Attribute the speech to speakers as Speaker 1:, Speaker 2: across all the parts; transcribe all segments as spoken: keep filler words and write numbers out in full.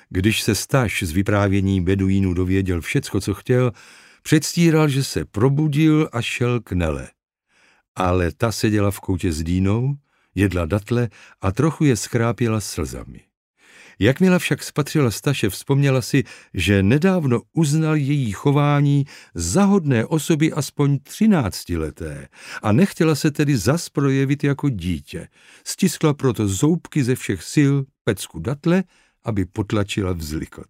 Speaker 1: Když se Staš z vyprávění beduínů dověděl všecko, co chtěl, předstíral, že se probudil a šel k Nele. Ale ta seděla v koutě s dýnou, jedla datle a trochu je skrápěla slzami. Jakmile však spatřila Staše, vzpomněla si, že nedávno uznal její chování za hodné osoby aspoň třináctileté a nechtěla se tedy zas projevit jako dítě. Stiskla proto zoubky ze všech sil pecku datle, aby potlačila vzlikot.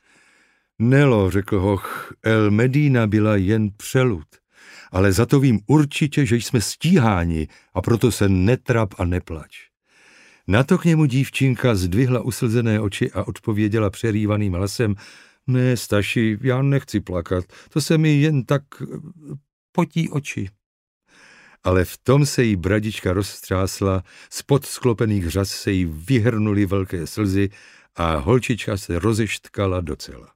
Speaker 1: Nelo, řekl hoch, El Medina byla jen přelud, ale za to vím určitě, že jsme stíháni a proto se netrap a neplač. Na to k němu dívčinka zdvihla uslzené oči a odpověděla přerývaným hlasem: Ne, Staši, já nechci plakat, to se mi jen tak potí oči. Ale v tom se jí bradička roztřásla, spod sklopených řas se jí vyhrnuly velké slzy a holčička se rozeštkala docela.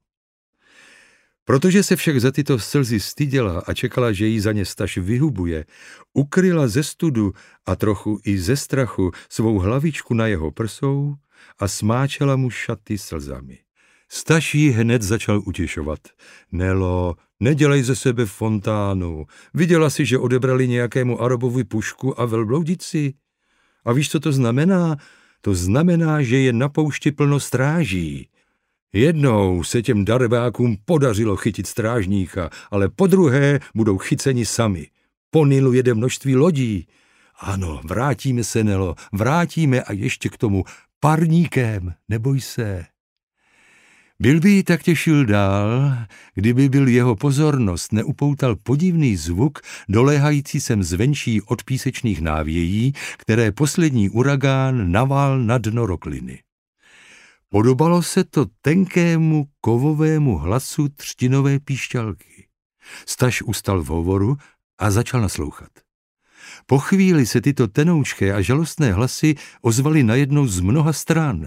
Speaker 1: Protože se však za tyto slzy styděla a čekala, že jí za ně Staš vyhubuje, ukryla ze studu a trochu i ze strachu svou hlavičku na jeho prsou a smáčela mu šaty slzami. Staš jí hned začal utěšovat. Nelo, nedělej ze sebe fontánu. Viděla si, že odebrali nějakému Arabovi pušku a velbloudici? A víš, co to znamená? To znamená, že je na poušti plno stráží. Jednou se těm darebákům podařilo chytit strážníka, ale podruhé budou chyceni sami. Po Nilu jede množství lodí. Ano, vrátíme se, Nelo, vrátíme a ještě k tomu parníkem, neboj se. Byl by jí tak těšil dál, kdyby byl jeho pozornost neupoutal podivný zvuk doléhající sem zvenčí od písečných návějí, které poslední uragán navál na dno rokliny. Podobalo se to tenkému kovovému hlasu třtinové píšťalky. Staš ustal v hovoru a začal naslouchat. Po chvíli se tyto tenoučké a žalostné hlasy ozvaly najednou z mnoha stran.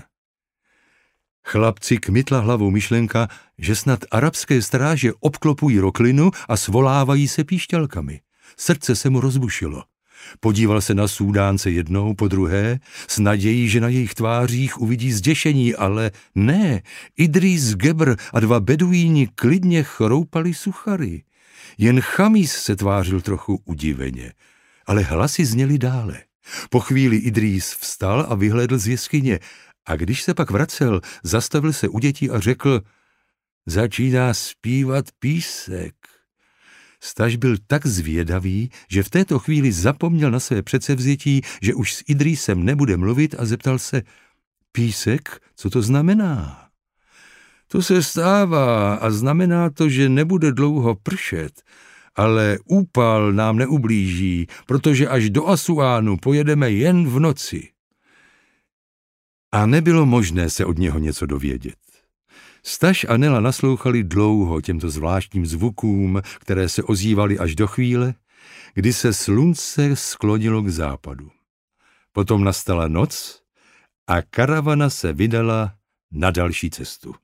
Speaker 1: Chlapci kmitla hlavou myšlenka, že snad arabské stráže obklopují roklinu a svolávají se píšťalkami. Srdce se mu rozbušilo. Podíval se na Súdánce jednou, po druhé, s nadějí, že na jejich tvářích uvidí zděšení, ale ne, Idrís Gebr a dva beduíni klidně chroupali suchary. Jen Chamis se tvářil trochu udiveně, ale hlasy zněly dále. Po chvíli Idrís vstal a vyhlédl z jeskyně, a když se pak vracel, zastavil se u dětí a řekl: Začíná zpívat písek. Staš byl tak zvědavý, že v této chvíli zapomněl na své předsevzetí, že už s Idrísem nebude mluvit, a zeptal se: Písek, co to znamená? To se stává a znamená to, že nebude dlouho pršet, ale úpal nám neublíží, protože až do Asuánu pojedeme jen v noci. A nebylo možné se od něho něco dovědět. Staš a Nela naslouchali dlouho těmto zvláštním zvukům, které se ozývaly až do chvíle, kdy se slunce sklonilo k západu. Potom nastala noc a karavana se vydala na další cestu.